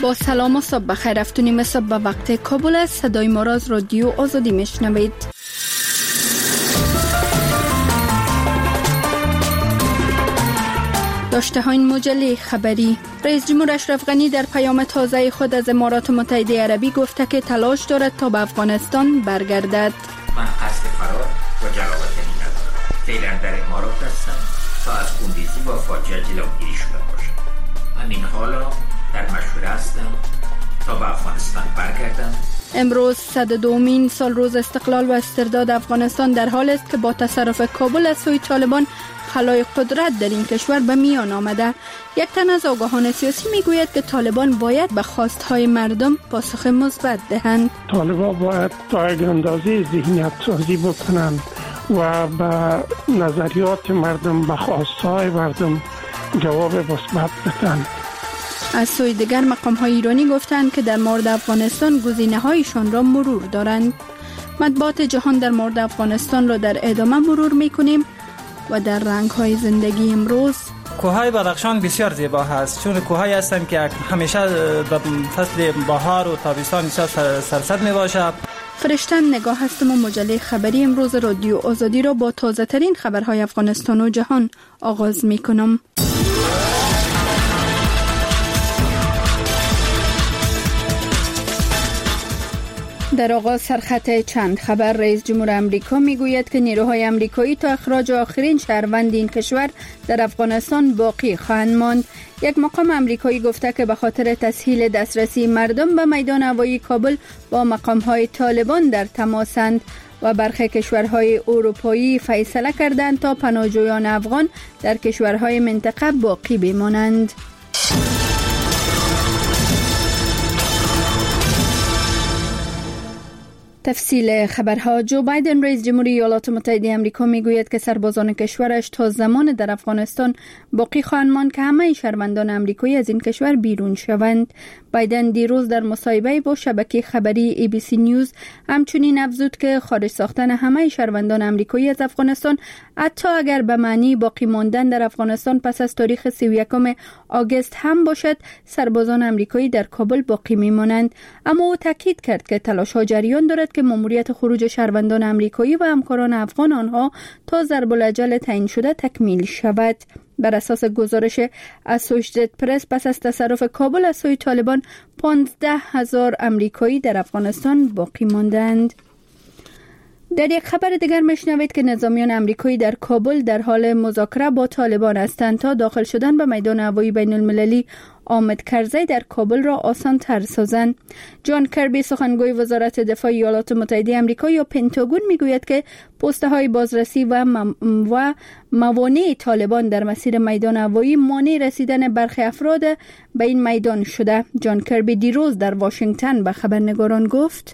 با سلام و صبح بخیر. افتونیم صبح به وقت کابل است. صدای ما را از رادیو آزادی میشنوید. داشته ها این مجله خبری. رئیس جمهور اشرف غنی در پیام تازه خود از امارات متحده عربی گفته که تلاش دارد تا به افغانستان برگردد. من قصد فرار و جلاوطنی ندارم. فعلا در امارات هستم تا از خونریزی و فاجعه جلوگیری شده باشم. همین حالا در مشوره هستم تا به افغانستان برگردم. امروز 102مین سال روز استقلال و استرداد افغانستان در حال است که با تصرف کابل از سوی طالبان خلای قدرت در این کشور به میان آمده. یک تن از آگاهان سیاسی میگوید که طالبان باید به خواستهای مردم پاسخ مثبت دهند. طالبان باید تا یک اندازه ذهنیت سازی بکنند و به نظریات مردم، به خواستهای مردم جواب مثبت بدهند. از سوی دیگر مقام‌های ایرانی گفتند که در مورد افغانستان گزینه‌هایشان را مرور دارند. مطبوعات جهان در مورد افغانستان را در ادامه مرور می‌کنیم و در رنگ‌های زندگی امروز. کوههای بدخشان بسیار زیبا هست، چون کوههایی هستند که همیشه در فصل بهار و تابستان سرسبز میباشد. فرشتن نگاه هستم و مجله خبری امروز رادیو آزادی را با تازه ترین خبرهای افغانستان و جهان آغاز می‌کنم. در آغاز سرخط چند خبر. رئیس جمهور امریکا میگوید که نیروهای امریکایی تا اخراج آخرین شهروند این کشور در افغانستان باقی خواهند ماند. یک مقام امریکایی گفته که به خاطر تسهیل دسترسی مردم به میدان هوایی کابل با مقام‌های طالبان در تماسند و برخی کشورهای اروپایی فیصله کردند تا پناهجویان افغان در کشورهای منطقه باقی بمانند. تفصیل خبرها. جو بایدن رئیس جمهوری ایالات متحده آمریکا میگوید که سربازان کشورش تا زمان در افغانستان باقی خواهند ماند که همه شهروندان آمریکایی از این کشور بیرون شوند. بایدن دیروز در مصاحبه با شبکه خبری ABC نیوز همچنین افزود که خارج ساختن همه شهروندان آمریکایی از افغانستان حتی اگر به معنی باقی ماندن در افغانستان پس از تاریخ 31 آگوست هم باشد، سربازان آمریکایی در کابل باقی میمانند. اما او تاکید کرد که تلاش‌ها جریان دارد که ماموریت خروج شهروندان آمریکایی و همکاران افغان آنها تا ضرب‌الاجل تعیین شده تکمیل شود. بر اساس گزارش اسوشییتد پرس پس از تصرف کابل از سوی طالبان 15,000 آمریکایی در افغانستان باقی ماندند. در یک خبر دیگر میشنوید که نظامیان آمریکایی در کابل در حال مذاکره با طالبان هستند تا داخل شدن به میدان هوایی بین المللی آمد کرزی در کابل را آسان تر سازند. جان کربی سخنگوی وزارت دفاع ایالات متحده آمریکا یا پنتاگون میگوید که پسته های بازرسی و موانع طالبان در مسیر میدان هوایی مانع رسیدن برخی افراد به این میدان شده. جان کربی دیروز در واشنگتن به خبرنگاران گفت: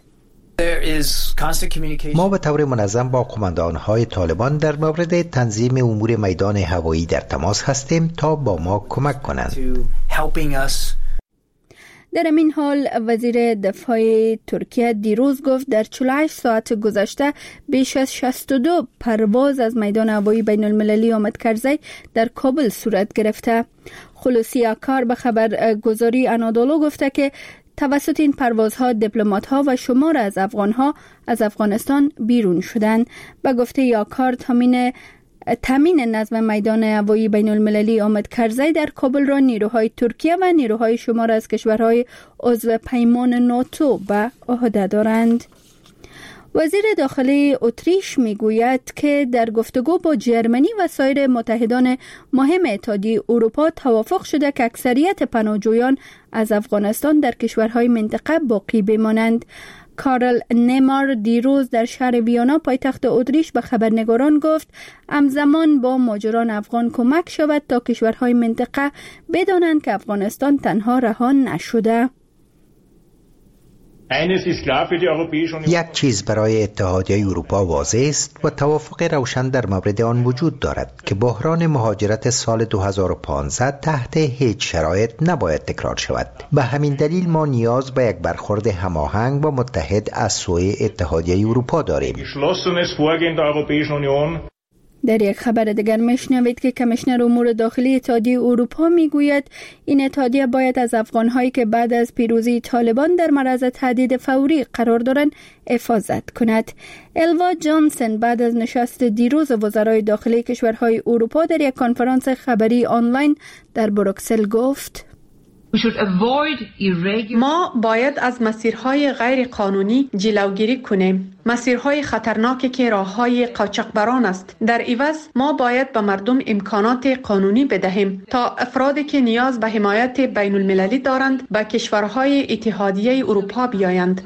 ما به طور منظم با قماندان‌های طالبان در مورد تنظیم امور میدان هوایی در تماس هستیم تا با ما کمک کنند. در این حال وزیر دفاع ترکیه دیروز گفت در 48 ساعت گذشته بیش از 62 پرواز از میدان هوایی بین المللی آمد کرزی در کابل صورت گرفته. خلوصی آکار به خبرگزاری انادولو گفته که توسط این پروازها دیپلمات‌ها و شمار از افغان‌ها از افغانستان بیرون شدند. به گفته یاکار تامین نظم میدان هوایی بین المللی آمد کرزی در کابل را نیروهای ترکیه و نیروهای شمار از کشورهای عضو پیمان ناتو به عهده دارند. وزیر داخلی اتریش میگوید که در گفتگو با جرمنی و سایر متحدان مهم اتحادیه اروپا توافق شده که اکثریت پناهجویان از افغانستان در کشورهای منطقه باقی بمانند. کارل نیمار دیروز در شهر ویانا پایتخت اتریش به خبرنگاران گفت همزمان با مهاجران افغان کمک شود تا کشورهای منطقه بدانند که افغانستان تنها رها نشده. یک چیز برای اتحادیه اروپا واضح است و توافق روشن در مورد آن وجود دارد که بحران مهاجرت سال 2015 تحت هیچ شرایط نباید تکرار شود. به همین دلیل ما نیاز به یک برخورد هماهنگ و متحد از سوی اتحادیه اروپا داریم. در یک خبر دیگر میشنوید که کمیشنر امور داخلی اتحادیه اروپا میگوید این اتحادیه باید از افغانهایی که بعد از پیروزی طالبان در معرض تهدید فوری قرار دارند حفاظت کند. الوا جانسن بعد از نشست دیروز وزرای داخلی کشورهای اروپا در یک کنفرانس خبری آنلاین در بروکسل گفت: ما باید از مسیرهای غیر قانونی جلوگیری کنیم، مسیرهای خطرناکی که راههای قاچاقبران است. در عوض ما باید به مردم امکانات قانونی بدهیم تا افرادی که نیاز به حمایت بین المللی دارند به کشورهای اتحادیه اروپا بیایند.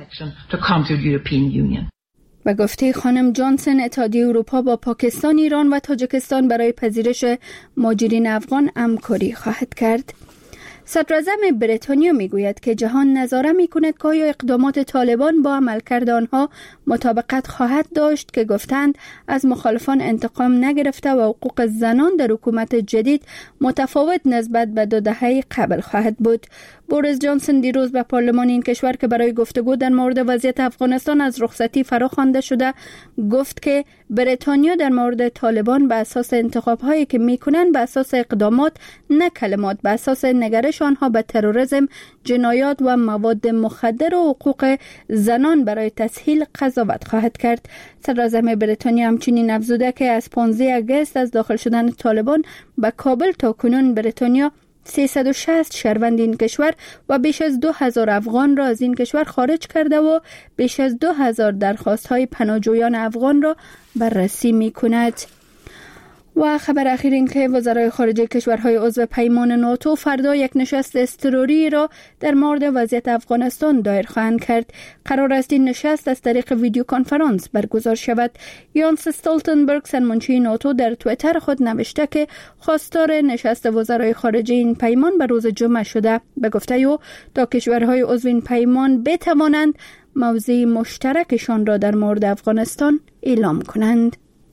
و گفته خانم جانسن اتحادیه اروپا با پاکستان، ایران و تاجیکستان برای پذیرش مهاجرین افغان همکاری خواهد کرد. صدراعظم بریتانیا میگوید که جهان نظاره میکند که آیا اقدامات طالبان با عملکرد آنها مطابقت خواهد داشت که گفتند از مخالفان انتقام نگرفته و حقوق زنان در حکومت جدید متفاوت نسبت به 2 دهه قبل خواهد بود. بوریس جانسن دیروز به پارلمان این کشور که برای گفتگو در مورد وضعیت افغانستان از رخصتی فراخوانده شده گفت که بریتانیا در مورد طالبان به اساس انتخاب‌هایی که میکنند به اساس اقدامات نه کلمات، به اساس نگرش آنها به تروریسم، جنایات و مواد مخدر و حقوق زنان برای تسهیل قضاوت خواهد کرد. صدراعظم بریتانیا همچنین افزوده که از 15 آگوست از داخل شدن طالبان به کابل تا کنون بریتانیا 360 شهروند این کشور و بیش از 2000 افغان را از این کشور خارج کرده و بیش از 2000 درخواست‌های پناهجویان افغان را بررسی می‌کند. و خبر اخیر این که وزرای خارجه کشورهای عضو پیمان ناتو فردا یک نشست اضطراری را در مورد وضعیت افغانستان دایر خواهند کرد. قرار است این نشست از طریق ویدیو کنفرانس برگزار شود. یانس استولتنبرگ سرمنشی ناتو در توییتر خود نوشته که خواستار نشست وزرای خارجه این پیمان به روز جمعه شده. به گفته او تا کشورهای عضو این پیمان بتوانند موضع مشترکشان را در مورد افغانستان اعلام کنند.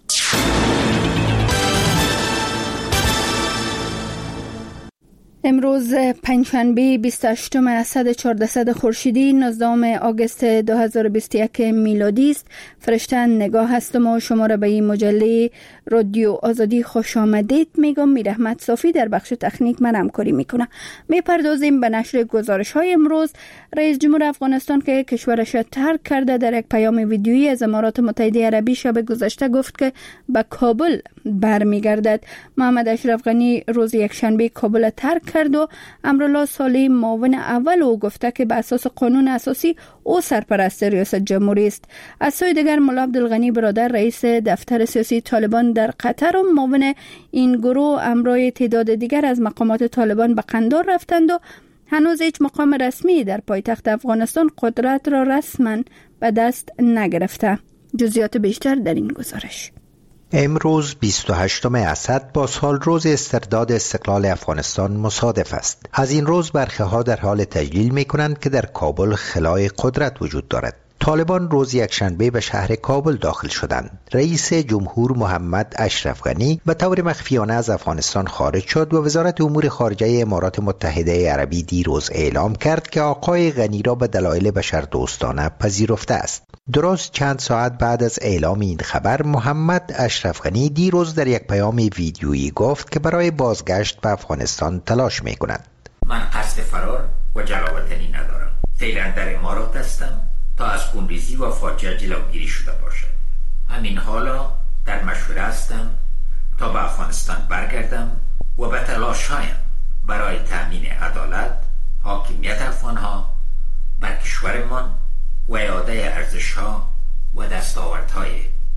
امروز پنجشنبه 28 اسد 1400 خورشیدی 19 آگوست 2021 میلادی است. فرشته نگاه هستم و شما را به این مجله رادیو آزادی خوش آمدید میگم. میرحمت صافی در بخش تکنیک من همکاری میکنه. میپردازیم به نشر گزارش های امروز. رئیس جمهور افغانستان که کشورش را ترک کرده در یک پیام ویدیویی از امارات متحده عربی شب گذشته گفت که به کابل برمیگردد. محمد اشرف غنی روز یکشنبه کابل ترک کرد و امرالله صالح معاون اول او گفته که به اساس قانون اساسی او سرپرست ریاست جمهوری است. از سوی دیگر ملا عبدالغنی برادر رئیس دفتر سیاسی طالبان در قطر و معاون این گروه همراه تعداد دیگر از مقامات طالبان به قندار رفتند و هنوز هیچ مقام رسمی در پایتخت افغانستان قدرت را رسما به دست نگرفته. جزئیات بیشتر در این گزارش. امروز 28 اسد با سال روز استرداد استقلال افغانستان مصادف است. از این روز برخی‌ها در حال تجلیل می‌کنند که در کابل خلای قدرت وجود دارد. طالبان روز یکشنبه به شهر کابل داخل شدند. رئیس جمهور محمد اشرف غنی به طور مخفیانه از افغانستان خارج شد و وزارت امور خارجه امارات متحده عربی دیروز اعلام کرد که آقای غنی را به دلایل بشردوستانه پذیرفته است. درست چند ساعت بعد از اعلام این خبر، محمد اشرف غنی دیروز در یک پیام ویدیویی گفت که برای بازگشت به افغانستان تلاش می‌کند. من قصد فرار و جلاوطنی ندارم. فعلا در امارات هستم تا از خونریزی و فاجعه جلوگیری شده باشد. همین حالا در مشوره هستم تا به افغانستان برگردم و به تلاش‌هایم برای تأمین عدالت، حاکمیت افغان‌ها بر کشورمان و اعاده ارزش‌ها و دستاوردهای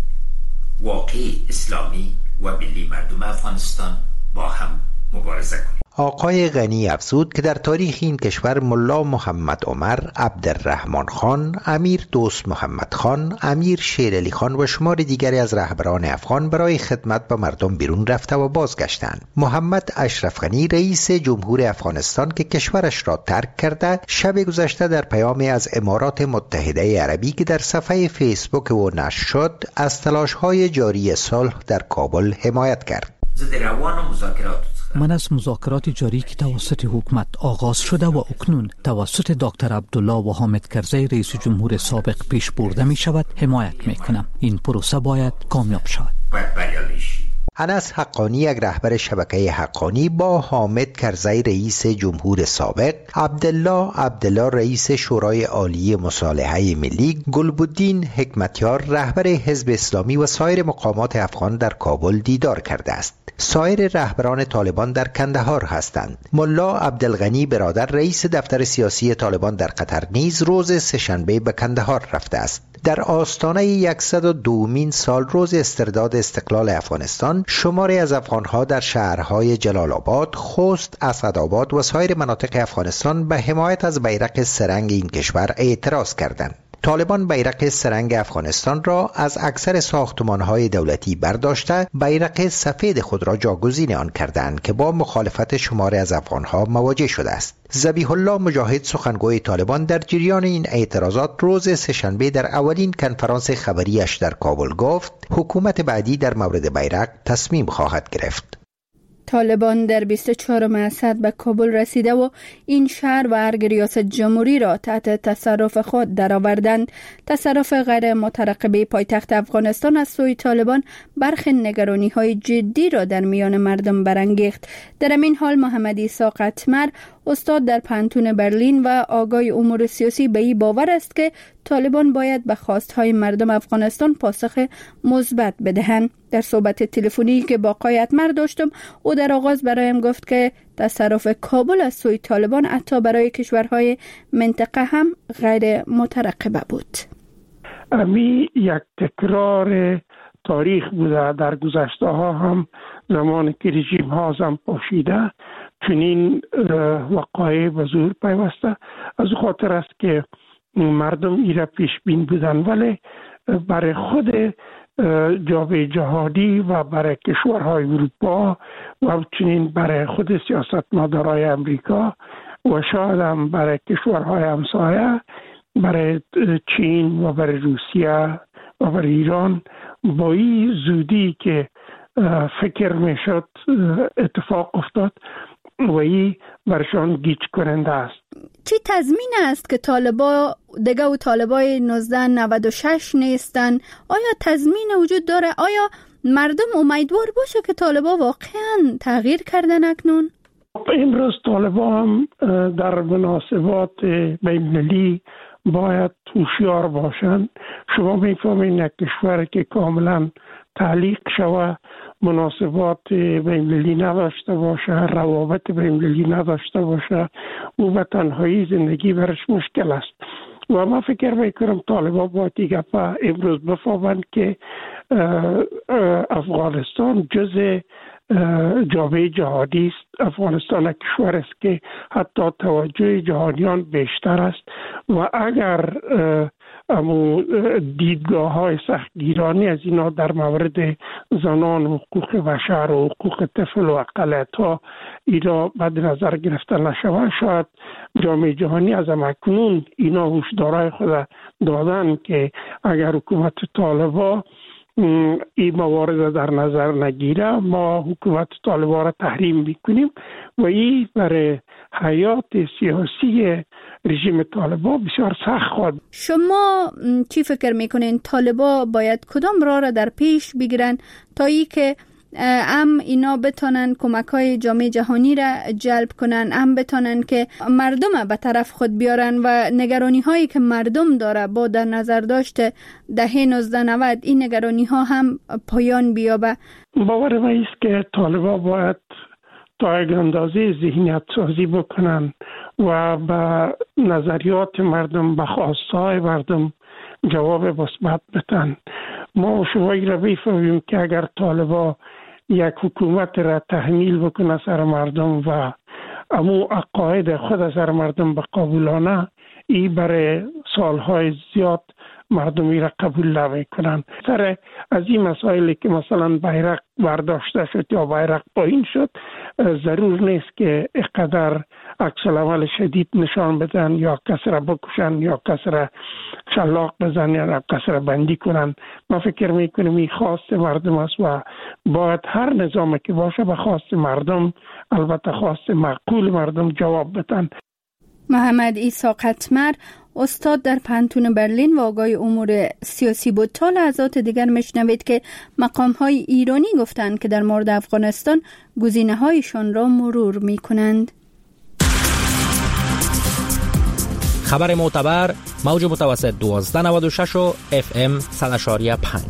واقعی اسلامی و ملی مردم افغانستان با هم مبارزه کنیم. آقای غنی افزود که در تاریخ این کشور ملا محمد عمر، عبدالرحمن خان، امیر دوست محمد خان، امیر شیر علی خان و شمار دیگری از رهبران افغان برای خدمت به مردم بیرون رفته و بازگشتند. محمد اشرف غنی رئیس جمهور افغانستان که کشورش را ترک کرده، شب گذشته در پیامی از امارات متحده عربی که در صفحه فیسبوک او نشر شد، از تلاش‌های جاری صلح در کابل حمایت کرد. من از مذاکرات جاری که توسط حکومت آغاز شده و اکنون توسط دکتر عبدالله و حامد کرزی رئیس جمهور سابق پیش برده می شود حمایت می کنم. این پروسه باید کامیاب شود. انس حقانی، یک رهبر شبکه حقانی، با حامد کرزی رئیس جمهور سابق، عبدالله رئیس شورای عالی مصالحه ملی، گلبدین حکمتیار رهبر حزب اسلامی و سایر مقامات افغان در کابل دیدار کرده است. سایر رهبران طالبان در کندهار هستند. ملا عبدالغنی برادر رئیس دفتر سیاسی طالبان در قطر نیز روز سه‌شنبه به کندهار رفته است. در آستانه 102مین سال روز استرداد استقلال افغانستان، شماری از افغانها در شهرهای جلال آباد، خوست، اسعدآباد و سایر مناطق افغانستان به حمایت از بیرق سه‌رنگ این کشور اعتراض کردند. طالبان بیرق سه‌رنگ افغانستان را از اکثر ساختمان‌های دولتی برداشته، بیرق سفید خود را جاگزین آن کردند که با مخالفت شماری از افغان‌ها مواجه شده است. ذبیح الله مجاهد، سخنگوی طالبان، در جریان این اعتراضات روز سه‌شنبه در اولین کنفرانس خبریش در کابل گفت حکومت بعدی در مورد بیرق تصمیم خواهد گرفت. طالبان در 24 اسد به کابل رسیده و این شهر و ارگ ریاست جمهوری را تحت تصرف خود درآوردند. تصرف غیر مترقبه پایتخت افغانستان از سوی طالبان برخی نگرانی‌های جدی را در میان مردم برانگیخت. در این حال محمد عیسی قطمر، استاد در پانتون برلین و آگاه امور سیاسی، به این باور است که طالبان باید به خواستهای مردم افغانستان پاسخ مثبت بدهند. در صحبت تلفنی که با آقای قطمر داشتم، او در آغاز برایم گفت که تصرف کابل از سوی طالبان حتی برای کشورهای منطقه هم غیر مترقبه بود. امی یک تکرار تاریخ بوده. در گذشته ها هم زمان که رژیم ها هم پاشیده چنین وقایع به ظهور پیوسته. از خاطر است که مردم ایره پیش بین بودن، ولی برای خود جامعه جهانی و برای کشورهای اروپا و چنین برای خود سیاستمدارای امریکا و شاید هم برای کشورهای همسایه، برای چین و برای روسیه و برای ایران، با این زودی که فکر میشد اتفاق افتاد و این برشان گیج کننده است. چی تضمین است که طالبای 1996 نیستن؟ آیا تضمین وجود داره؟ آیا مردم امیدوار باشه که طالبا واقعا تغییر کردن اکنون؟ امروز طالبا هم در مناسبات بین‌المللی باید هوشیار باشند. شما میفهمین یک کشور که کاملا تعلیق شوه، مناسبات بین‌المللی نداشته باشه، روابط بین‌المللی نداشته باشه، او به تنهایی زندگی برش مشکل است. و ما فکر میکنم طالبان باید دیگه امروز بفهمند که افغانستان جز جامعه جهانی است. افغانستان کشور است که حتی توجه جهانیان بیشتر است و اگر دیدگاه های سختگیرانی از اینا در مورد زنان، حقوق بشر و حقوق طفل و اقلیت ها اینا مد نظر گرفته نشود، شاید جامعه جهانی از اکنون اینا هشدارهای خود دادن که اگر حکومت طالبان این موارد در نظر نگیره، ما حکومت طالبان را تحریم میکنیم و این برای حیات سیاسی رژیم طالبان بسیار سخت خواهد. شما چی فکر میکنین طالبان باید کدام راه را در پیش بگیرن تا ای که هم اینا بتونن کمک‌های جامعه جهانی را جلب کنن، هم بتونن که مردم به طرف خود بیارن و نگرانی‌هایی که مردم داره با در نظر داشته دهه 1990 این نگرانی‌ها هم پایان بیابه؟ باور من است که طالبان باید تا یک اندازه ذهنیت سازی بکنن و به نظریات مردم، به خواستهای مردم جواب مثبت بدن. ما شما را بفهمیم که اگر طالبان یک حکومت را تحمیل بکنه سر مردم و امو عقاید خود سر مردم بقبولانه، این برای سالهای زیاد مردمی را قبول نمیکنن. سر از این مسائلی که مثلا بیرق برداشته شد یا بیرق پایین شد، ضرور نیست که اقدر عکس العمل شدید نشان بدن یا کس را بکشن یا کس را شلاق بزنن یا کس را بندی کنن. ما فکر میکنیم این خواست مردم است و باید هر نظامی که باشه به خواست مردم، البته خواست معقول مردم، جواب بدن. محمد عیسی قطمر استاد در پانتون برلین و آگاه امور سیاسی بود. تا لحظات دیگر میشنوید که مقام‌های ایرانی گفتند که در مورد افغانستان گزینه‌هایشان را مرور می‌کنند. خبر معتبر موج متوسط 1296 و FM 100.5.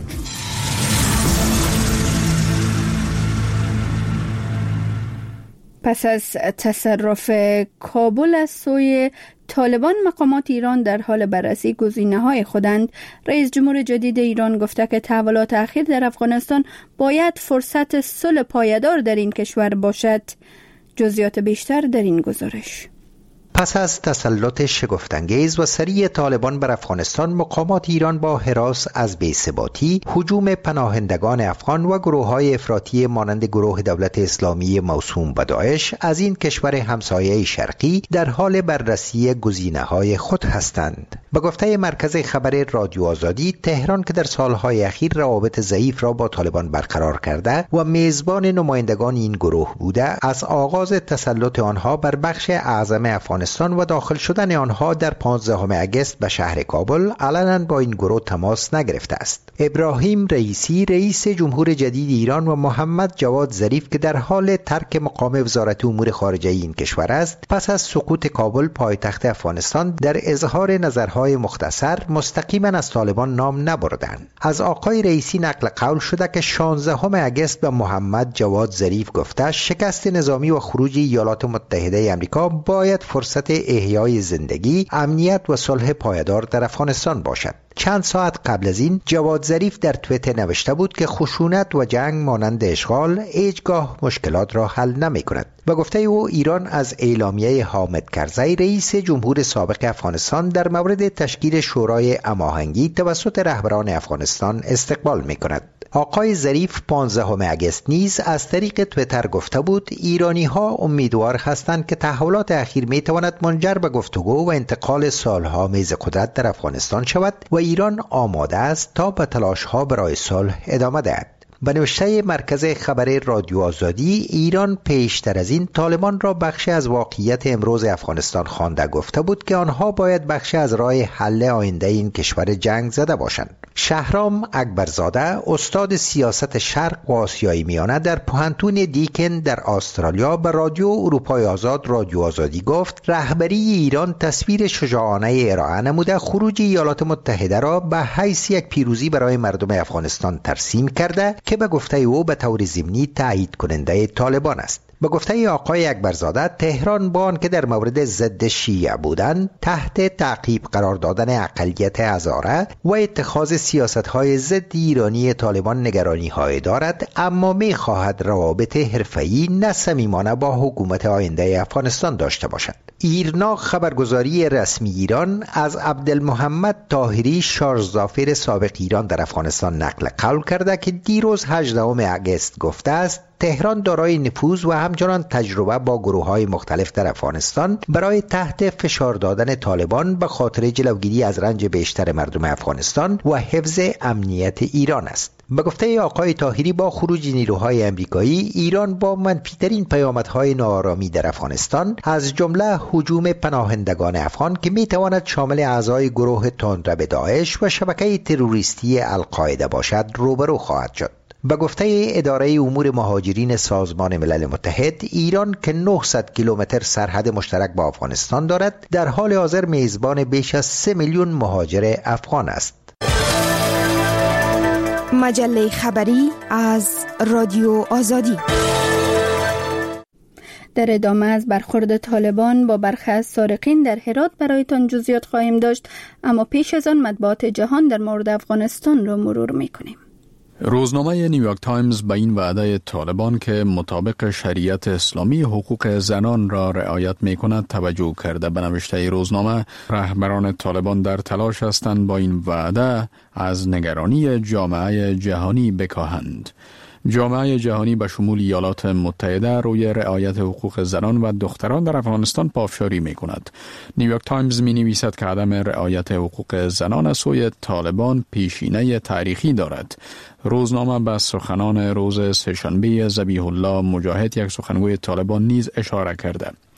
پس از تصرف کابل از سوی طالبان، مقامات ایران در حال بررسی گزینه‌های خودند. رئیس جمهور جدید ایران گفته که تحولات اخیر در افغانستان باید فرصت صلح پایدار در این کشور باشد. جزئیات بیشتر در این گزارش. پس از تسلط شگفت‌انگیز و سریع طالبان بر افغانستان، مقامات ایران با هراس از بی‌ثباتی، هجوم پناهندگان افغان و گروه‌های افراطی مانند گروه دولت اسلامی موسوم به داعش از این کشور همسایه شرقی در حال بررسی گزینه‌های خود هستند. به گفته مرکز خبر رادیو آزادی، تهران که در سالهای اخیر روابط ضعیف را با طالبان برقرار کرده و میزبان نمایندگان این گروه بوده، از آغاز تسلط آنها بر بخش اعظم افغانستان و داخل شدن آنها در 15 اگست به شهر کابل علنا با این گروه تماس نگرفته است. ابراهیم رئیسی رئیس جمهور جدید ایران و محمد جواد ظریف که در حال ترک مقام وزارت امور خارجه این کشور است، پس از سقوط کابل پایتخت افغانستان در اظهار نظرهای مختصر مستقیما از طالبان نام نبردند. از آقای رئیسی نقل قول شده که 16 اگست به محمد جواد ظریف گفته شکست نظامی و خروج ایالات متحده آمریکا باید فرصت احیای زندگی، امنیت و صلح پایدار در افغانستان باشد. چند ساعت قبل از این جواد ظریف در توییتر نوشته بود که خشونت و جنگ مانند اشغال هیچگاه مشکلات را حل نمی کند. و گفته او ایران از اعلامیه حامد کرزی رئیس جمهور سابق افغانستان در مورد تشکیل شورای هماهنگی توسط رهبران افغانستان استقبال می کند. آقای ظریف 15 اگست نیز از طریق توییتر گفته بود ایرانی ها امیدوار هستند که تحولات اخیر می تواند منجر به گفتگو و انتقال سالها میز قدرت در افغانستان شود و ایران آماده است تا به تلاش ها برای صلح ادامه دهد. به نوشته مرکز خبر رادیو آزادی، ایران پیشتر از این طالبان را بخشی از واقعیت امروز افغانستان خوانده گفته بود که آنها باید بخشی از راه حل آینده این کشور جنگ زده باشند. شهرام اکبرزاده استاد سیاست شرق و آسیای میانه در پانتون دیکن در استرالیا به رادیو اروپای آزاد رادیو آزادی گفت رهبری ایران تصویر شجاعانه ارائه نموده خروج ایالات متحده را به حیث یک پیروزی برای مردم افغانستان ترسیم کرده که به گفته او به طور ضمنی تایید کننده طالبان است. به گفته آقای اکبرزاده، تهران با آنکه در مورد ضد شیعه بودند تحت تعقیب قرار دادن اقلیت هزاره و اتخاذ سیاست‌های ضد ایرانی طالبان نگرانی‌های دارد، اما می‌خواهد روابط حرفه‌ای نه صمیمانه با حکومت آینده افغانستان داشته باشد. ایرنا خبرگزاری رسمی ایران از عبدالمحمد طاهری شارژزافر سابق ایران در افغانستان نقل قول کرده که دیروز 18 اگست گفته است تهران دارای نفوذ و همچنان تجربه با گروه‌های مختلف در افغانستان برای تحت فشار دادن طالبان به خاطر جلوگیری از رنج بیشتر مردم افغانستان و حفظ امنیت ایران است. به گفته آقای طاهری با خروج نیروهای آمریکایی، ایران با منفی‌ترین پیامدهای ناآرامی در افغانستان از جمله هجوم پناهندگان افغان که می‌تواند شامل اعضای گروه تندرو داعش و شبکه تروریستی القاعده باشد روبرو خواهد شد. به گفته اداره امور مهاجرین سازمان ملل متحد، ایران که 900 کیلومتر سرحد مشترک با افغانستان دارد، در حال حاضر میزبان بیش از 3 میلیون مهاجر افغان است. مجله خبری از رادیو آزادی. در ادامه از برخورد طالبان با برخی از سارقین در هرات برایتان جزئیات خواهیم داشت، اما پیش از آن مطبوعات جهان در مورد افغانستان را مرور می‌کنیم. روزنامه نیویورک تایمز به این وعده طالبان که مطابق شریعت اسلامی حقوق زنان را رعایت می‌کند توجه کرده. به نوشته روزنامه، رهبران طالبان در تلاش هستند با این وعده از نگرانی جامعه جهانی بکاهند. جامعه جهانی به شمول ایالات متحده روی رعایت حقوق زنان و دختران در افغانستان پافشاری می کند. نیویورک تایمز می نویسد که عدم رعایت حقوق زنان از سوی طالبان پیشینه تاریخی دارد. روزنامه به سخنان روز سه‌شنبه ذبیح الله مجاهد، یک سخنگوی طالبان نیز اشاره کرده.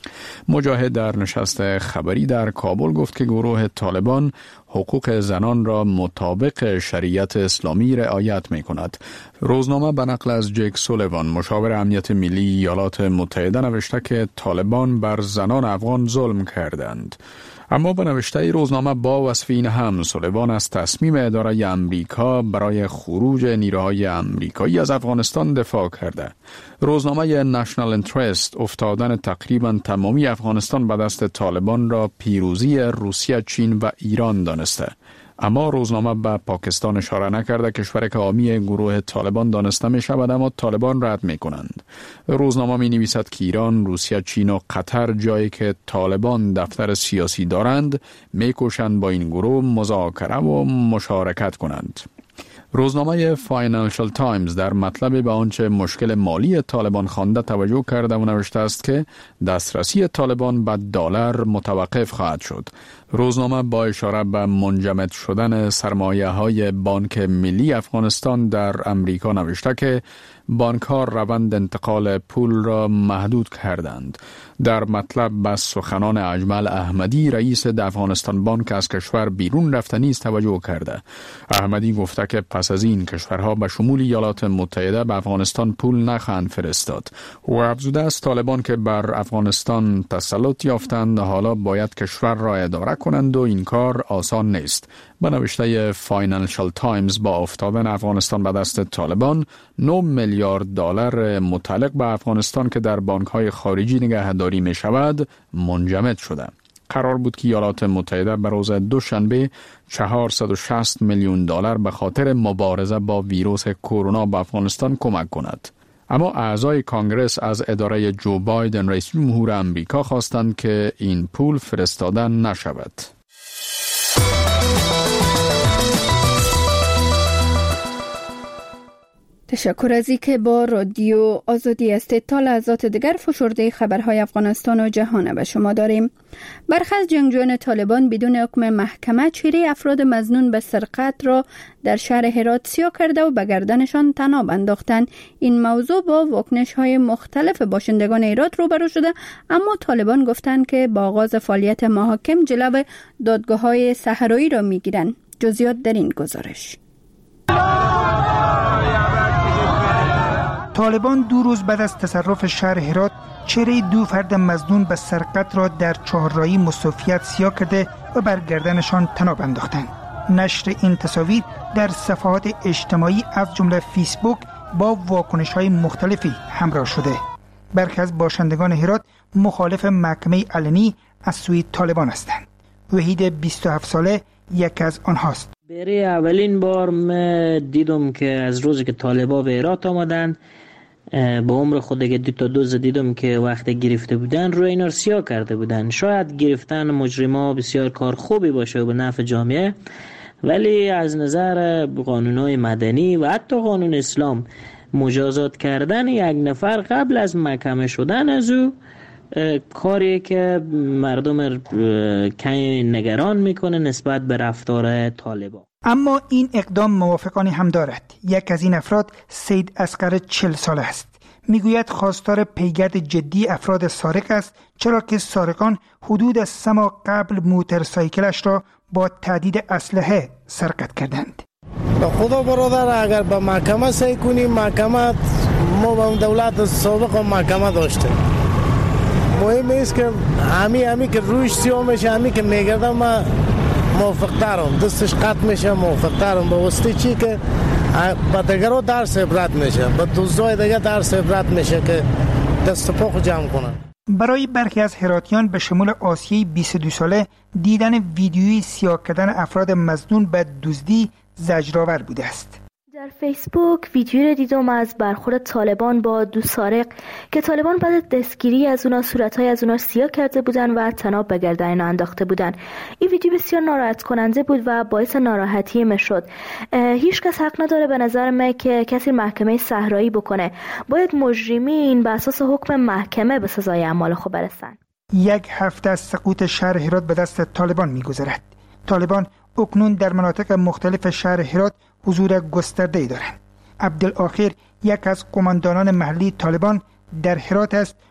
مجاهد در نشست خبری در کابل گفت که گروه طالبان حقوق زنان را مطابق شریعت اسلامی رعایت می کند. روزنامه به نقل از جک سولیوان مشاور امنیت ملی ایالات متحده نوشته که طالبان بر زنان افغان ظلم کردند. اما به نوشته روزنامه با وصف این هم سولیوان از تصمیم اداره امریکا برای خروج نیروهای امریکایی از افغانستان دفاع کرده. روزنامه نشنال انترست افتادن تقریبا تمامی افغانستان به دست طالبان را پیروزی روسیه، چین و ایران دانسته. اما روزنامه به پاکستان اشاره نکرده، کشوری که حامی گروه طالبان دانسته می شود اما طالبان رد می کنند. روزنامه می نویسد که ایران، روسیه، چین و قطر جایی که طالبان دفتر سیاسی دارند می کوشند با این گروه مذاکره و مشارکت کنند. روزنامه فاینانشل تایمز در مطلب به آنچه مشکل مالی طالبان خوانده توجه کرده و نوشته است که دسترسی طالبان به دلار متوقف خواهد شد. روزنامه با اشاره به منجمد شدن سرمایه‌های بانک ملی افغانستان در امریکا نوشته که بانک‌ها روند انتقال پول را محدود کردند. در مطلب به سخنان اجمل احمدی رئیس افغانستان بانک از کشور بیرون رفته نیز توجه کرده. احمدی گفته که پس از این کشورها به شمول ایالات متحده به افغانستان پول نخواهند فرستاد و افزوده است طالبان که بر افغانستان تسلط یافتند حالا باید کشور را اداره کنند و این کار آسان نیست. به نوشته فاینانشل تایمز با افتادن افغانستان به دست طالبان 9 میلیارد دلار متعلق به افغانستان که در بانک‌های خارجی نگهداری می شود منجمد شده. قرار بود که ایالات متحده به روز دوشنبه 460 میلیون دلار به خاطر مبارزه با ویروس کرونا به افغانستان کمک کند. اما اعضای کانگرس از اداره جو بایدن رئیس جمهور امریکا خواستند که این پول فرستاده نشود. تشکر از اینکه با رادیو آزادی است. تا لحظات دیگر فشرده خبرهای افغانستان و جهان به شما داریم. برخی از جنگجویان طالبان بدون حکم محکمه چهره افراد مظنون به سرقت را در شهر هرات سیاه کرده و به گردنشان طناب انداختند. این موضوع با واکنش‌های مختلف باشندگان هرات روبرو شده، اما طالبان گفتند که با آغاز فعالیت محاکم جلو دادگاه‌های صحرایی را می‌گیرند. جزئیات در این گزارش. طالبان 2 روز بعد از تصرف شهر هرات چهره 2 فرد مظنون به سرقت را در چهارراهی مصافیت سیاه کرده و بر گردنشان طناب انداختند. نشر این تصاویر در صفحات اجتماعی از جمله فیسبوک با واکنش‌های مختلفی همراه شده. برخی از باشندگان هرات مخالف محکمه علنی از سوی طالبان هستند. وحید 27 ساله یکی از آنهاست. برای اولین بار من دیدم که از روزی که طالبا به هرات آمدن با عمر خود دیگه 2 تا دوز دیدم که وقتی گرفته بودن روی اینا سیاه کرده بودن. شاید گرفتن مجرما بسیار کار خوبی باشه و به نفع جامعه، ولی از نظر قانونهای مدنی و حتی قانون اسلام مجازات کردن یک نفر قبل از محکمه شدن از او کاری که مردم کمی نگران میکنه نسبت به رفتار طالبان. اما این اقدام موافقانی هم دارد. یک از این افراد سید اصغر 40 ساله است. میگوید خواستار پیگرد جدی افراد سارق است، چرا که سارقان حدود از 3 ماه قبل موتورسایکلش را با تعدید اسلحه سرقت کردند. به خدا برادر، اگر به محکمه سعی کنیم، محکمه ما با دولت سابق محکمه داشته. مهم است که همی که روش سیاه میشه، همی که میگردم من موافق دارم، دستش قطع میشه، موافق دارم. به واسطه چی که با دیگرها درس عبرت میشه، با دوستای دیگه درس عبرت میشه که دست پا خود جمع کنن. برای برخی از هراتیان به شمول آسیه 22 ساله دیدن ویدیوی سیاه کردن افراد مظنون به دزدی زجرآور بوده است. در فیسبوک ویدیو را دیدم از برخورد طالبان با 2 سارق که طالبان بعد از دستگیری از اونا صورتهای از اونا سیاه کرده بودن و طناب به گردن انداخته بودن. این ویدیو بسیار ناراحت کننده بود و باعث ناراحتی من شد. هیچ کس حق نداره به نظر من که کسی محکمه صحرایی بکنه. باید مجرمین به اساس حکم محکمه به سزای اعمال خود برسن. 1 هفته از سقوط شهر هرات به دست طالبان می‌گذرد. طالبان اکنون در مناطق مختلف شهر هرات حضور گسترده‌ای دارند. عبدالآخر یک از قماندانان محلی طالبان در هرات است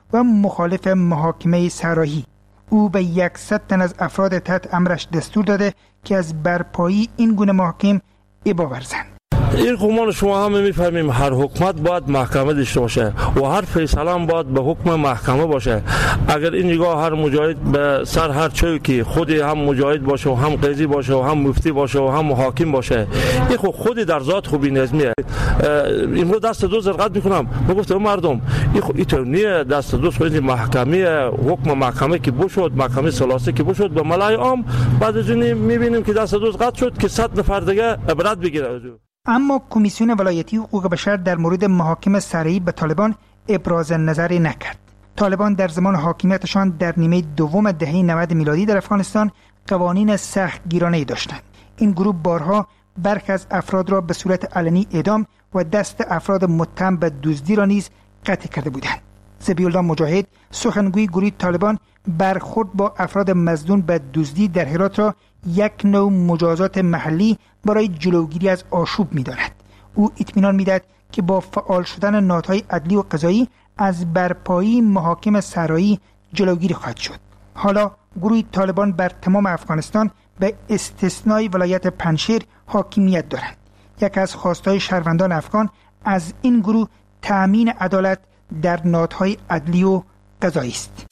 و مخالف محاکمه صحرایی. او به 100 تن از افراد تحت امرش دستور داده که از برپایی این گونه محاکم ابا ورزند. این قمان شما همه میفهمیم هر حکومت باید محکمه داشته باشه و هر فیصله هم باید به حکم محکمه باشه. اگر این نگاه هر مجاهد به سر هر چیزی که خودی هم مجاهد باشه و هم قاضی باشه و هم مفتی باشه و هم حاکم باشه، این خودی در ذات خوبی نظمیه. امروز دست دوست رد میکنم، میگفت مردم این تو نیه دست دوست خود محکمه حکم محکمه که بشد، محکمه ثلاثه که بشد به ملای عام، بعد از این میبینیم که دست دوست قطع شد که 100 نفر دیگه عبرت بگیره. اما کمیسیون ولایتی حقوق بشر در مورد محاکم صحرایی به طالبان ابراز نظری نکرد. طالبان در زمان حاکمیتشان در نیمه دوم دهه 90 میلادی در افغانستان قوانین سخت گیرانه‌ای داشتند. این گروه بارها برخی از افراد را به صورت علنی اعدام و دست افراد متهم به دزدی را نیز قطع کرده بودند. ذبیح الله مجاهد، سخنگوی گروه طالبان، برخورد با افراد مظنون به دزدی در هرات را یک نوع مجازات محلی برای جلوگیری از آشوب می‌داند. او اطمینان می‌دهد که با فعال شدن نهادهای عدلی و قضایی از برپایی محاکم صحرایی جلوگیری خواهد شد. حالا گروه طالبان بر تمام افغانستان به استثنای ولایت پنجشیر حاکمیت دارند. یک از خواستهای شهروندان افغان از این گروه تأمین عدالت در نهادهای عدلی و قضایی است.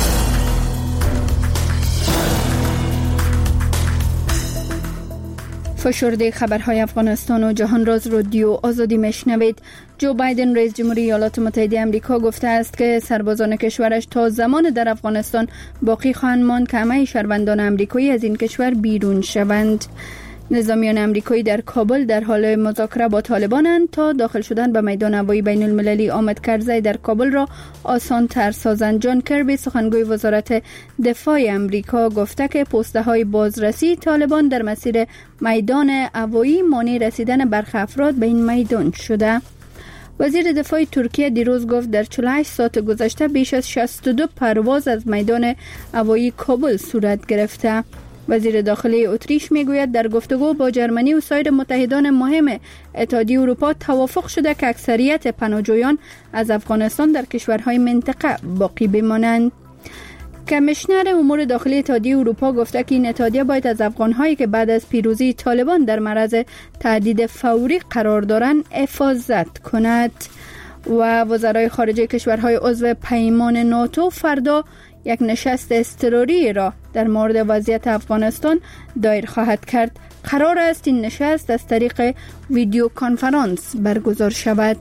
فشرده خبرهای افغانستان و جهان راز رادیو آزادی میشنوید. جو بایدن رئیس جمهوری ایالات متحده آمریکا گفته است که سربازان کشورش تا زمان در افغانستان باقی خواهند ماند که همه شهروندان آمریکایی از این کشور بیرون شوند. نظامیان آمریکایی در کابل در حال مذاکره با طالبانند تا داخل شدن به میدان هوایی بین المللی حامد کرزی در کابل را آسان تر سازند. جان کربی، سخنگوی وزارت دفاع آمریکا، گفته که پوسته های بازرسی طالبان در مسیر میدان هوایی مانع رسیدن برخی افراد به این میدان شده. وزیر دفاع ترکیه دیروز گفت در 48 ساعت گذشته بیش از 62 پرواز از میدان هوایی کابل صورت گرفته. وزیر داخلی اتریش میگوید در گفتگو با جرمنی و سایر متحدان مهم اتحادیه اروپا توافق شده که اکثریت پناهجویان از افغانستان در کشورهای منطقه باقی بمانند. کمیشنر امور داخلی اتحادیه اروپا گفته که این اتحادیه باید از افغانهایی که بعد از پیروزی طالبان در معرض تهدید فوری قرار دارند حفاظت کند. و وزرای خارجه کشورهای عضو پیمان ناتو فردا یک نشست اضطراری را در مورد وضعیت افغانستان دایر خواهد کرد. قرار است این نشست از طریق ویدیو کانفرانس برگزار شود.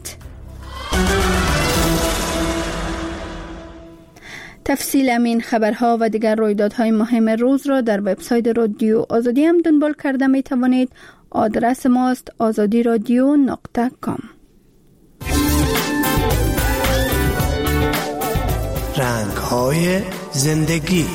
تفصیل همین خبرها و دیگر رویدادهای مهم روز را در وبسایت رادیو آزادی هم دنبال کرده می توانید. آدرس ماست azadiradio.com. رنگ‌های زندگی.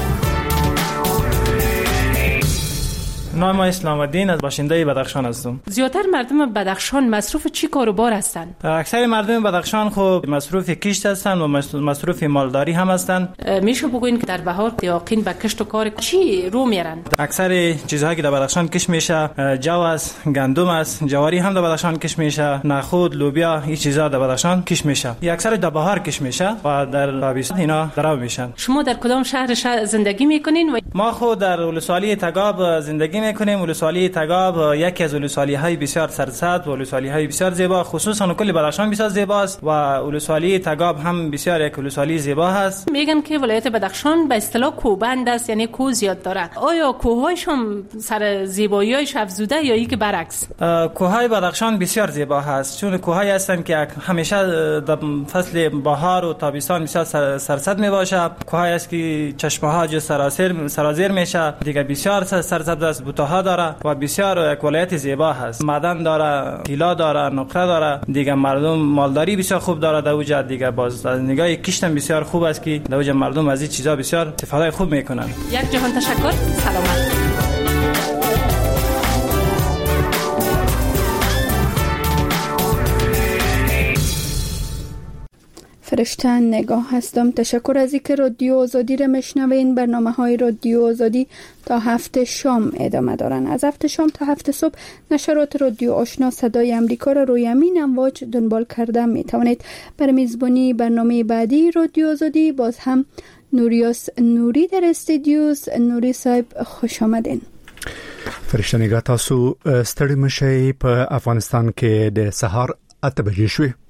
نام اسلام الدین، از باشنده بدخشان هستم. زیاتر مردم بدخشان مصروف چی کاروبار هستند؟ اکثر مردم بدخشان خب مصروف کشت هستند و مصروف مالداری هم هستند. میشه بگوین که در بهار یقین به کشت و کار چی رو میرن؟ اکثر چیزهایی که در بدخشان کش میشه جو است، گندم است، جواری هم در بدخشان کش میشه، نخود، لوبیا، این چیزا در بدخشان کش میشه. اکثر در بهار کش میشه و در تابستان اینا خراب میشن. شما در کدام شهر زندگی میکنین؟ ما خود در ولسوالی تگاب زندگی میکنیم. ولسوالی تگاب یکی از ولسوالی‌های بسیار سرسبز و ولسوالی‌های بسیار زیبا، خصوصا کل بدخشان بسیار زیباست و ولسوالی تگاب هم بسیار یک ولسوالی زیبا هست. میگن که ولایت بدخشان به اصطلاح کوهبند است، یعنی کوه زیاد داره. آیا کوه‌هایش هم سر زیبایی‌هاش افزوده یا اینکه برعکس؟ کوه‌های بدخشان بسیار زیبا هست، چون کوه‌هایی هستند که همیشه در فصل بهار و تابستان بسیار سرسبز میباشه. کوه‌هایی است که چشمه‌ها جو سرازیر میشه، دیگه بسیار سرسبز است، بوته‌ها داره و بسیار یک ولایت زیبا هست. معدن داره، طلا داره، نقره داره، دیگه مردم مالداری بسیار خوب داره در وجه. دیگه باز از نگاه کشتم بسیار خوب است که در وجه مردم از این چیزا بسیار استفاده خوب میکنن. یک جهان تشکر. سلامت. فرشته نگاه هستم. تشکر از اینکه رادیو آزادی را میشنوین. برنامه‌های رادیو آزادی تا 7 شام ادامه دارن. از 7 شام تا 7 صبح نشرات رادیو آشنا صدای امریکا را روی همین امواج دنبال کرده می توانید. برای میزبانی برنامه بعدی رادیو آزادی باز هم نوریاس نوری در استودیوس. نوری صاحب خوش آمدین. فرشته نگاه، تاسو ستړي مشئ. په افغانستان کې د سهار 8 بجې شوې.